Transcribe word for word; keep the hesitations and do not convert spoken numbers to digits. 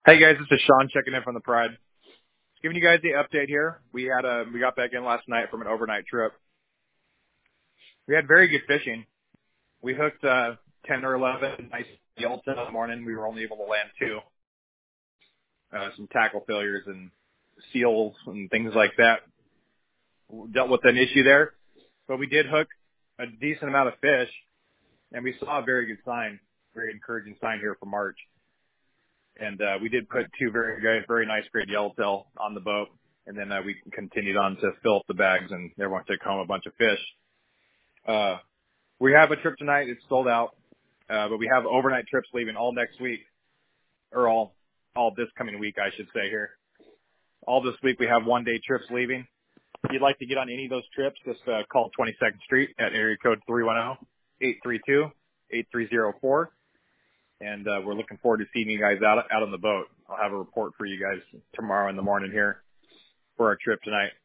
Hey guys, this is Sean checking in from the Pride. Just giving you guys the update here. We had a we got back in last night from an overnight trip. We had very good fishing. We hooked uh ten or eleven nice yelts in the morning. We were only able to land two. Uh, some tackle failures and seals and things like that. We dealt with an issue there, but we did hook a decent amount of fish, and we saw a very good sign, very encouraging sign here for March. And uh, we did put two very very very nice grade yellowtail on the boat, and then uh, we continued on to fill up the bags, and everyone took home a bunch of fish. Uh, we have a trip tonight; it's sold out, uh, but we have overnight trips leaving all next week, or all all this coming week, I should say here. All this week we have one day trips leaving. If you'd like to get on any of those trips, just uh, call twenty-second Street at area code three one zero, eight three two, eight three zero four. And uh, we're looking forward to seeing you guys out out on the boat. I'll have a report for you guys tomorrow in the morning here for our trip tonight.